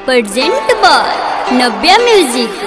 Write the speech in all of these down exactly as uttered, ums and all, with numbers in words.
Present by Navya music.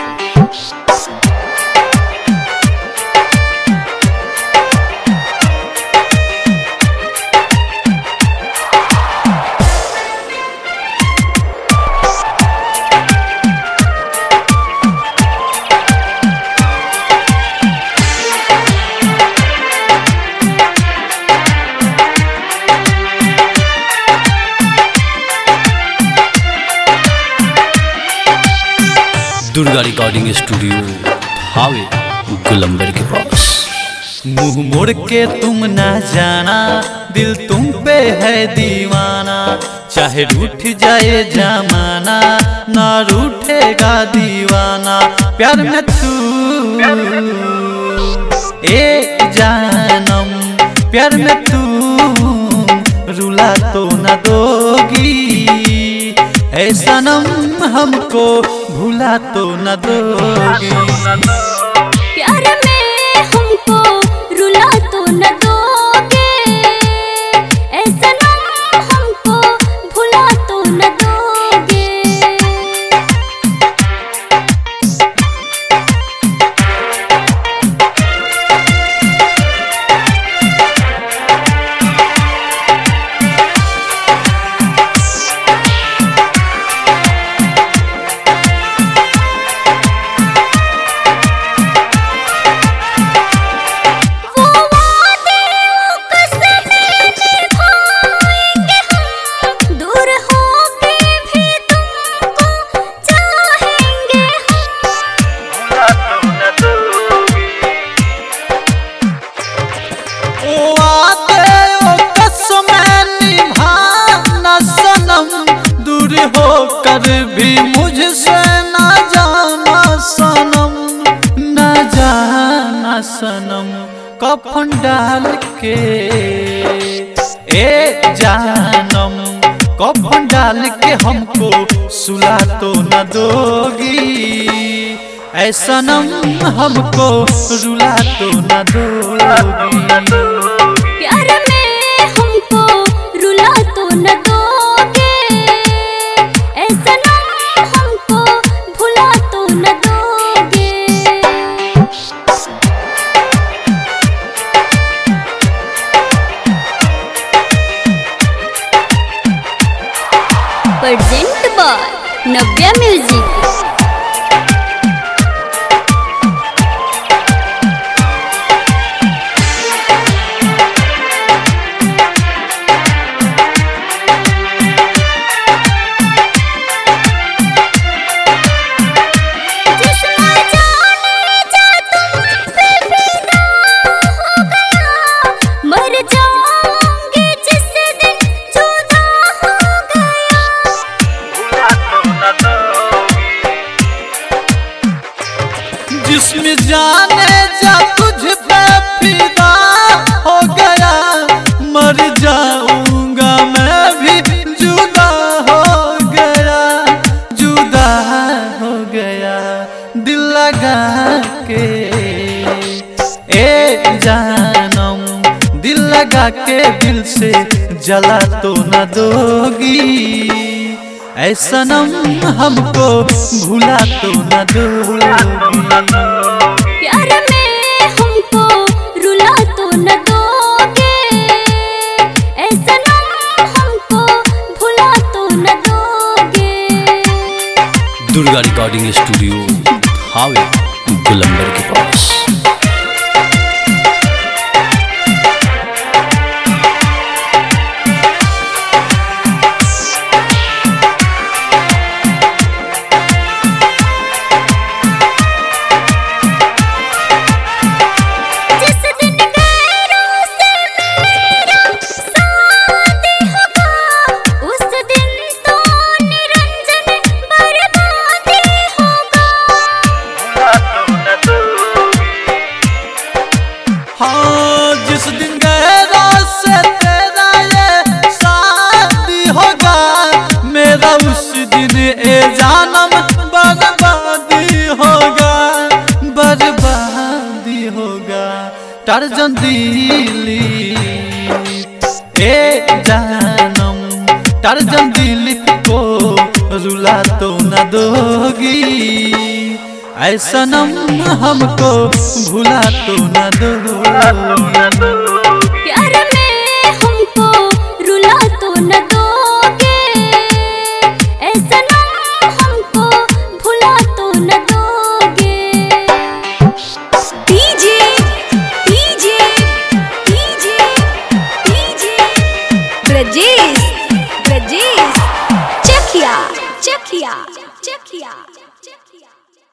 Durga recording studio हावे गुलंबर के पास। मुंह मोड़ के तुम ना जाना, दिल तुम पे है दीवाना। चाहे रूठ जाए जमाना, ना रूठेगा दीवाना। प्यार में तू एक जानम, प्यार में तू रुला तो न दोगी। ऐ सनम हमको भूला तो न दोगी। प्यार में हमको रुला तो न दोगे, ऐ सनम हमको भुला तो न दोगे। कर भी मुझसे ना जाना सनम, ना जाना सनम। कफन डाल के ए जानम, कफन डाल के हमको सुला तो न दोगी। ऐ सनम हमको रुला तो न दोगी। प्यार में हमको रुला तो न दोगे, ऐ सनम हमको भुला तो न दोगे। Present by Navya music. जिसमें जाने जा तुझ पे फिदा हो गया, मर जाऊंगा मैं भी जुदा हो गया। जुदा हो गया दिल लगा के ए जानम, दिल लगा के दिल से जला तो न दोगी। ऐ सनम हमको भूला तो न दोगी। प्यार में हमको रुला तो न दोगे, ऐ सनम हमको भुला तो न दोगे। दुर्गा रिकॉर्डिंग स्टूडियो हावे गुलंबर के पास। जिस दिन गहरा से तेरा ये शादी होगा, मेरा उस दिन ए जानम बर्बादी होगा। बर्बादी होगा टार्जन दिली ए जानम, टार्जन दिल को रुला तो न दोगी, ऐ सनम हमको भुला तो न दोगी।